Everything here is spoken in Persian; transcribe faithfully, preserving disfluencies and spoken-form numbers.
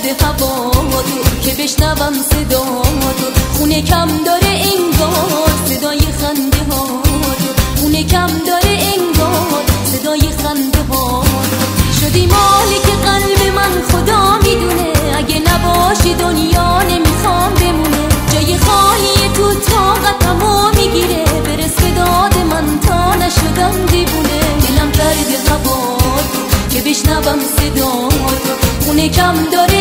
درد هوا تو که بشنوم صدا تو. خونه کم داره انگار صدای خنده ها تو. خونه کم داره انگار صدای خنده ها تو. شدی مالک قلب من خدا میدونه، اگه نباشی دنیا نمیخوام بمونه. جای خالی تو طاقتمو میگیره، برس به داد من تا نشدم دیوونه. دلم درد هوا تو که بشنوم صدا تو. خونه کم داره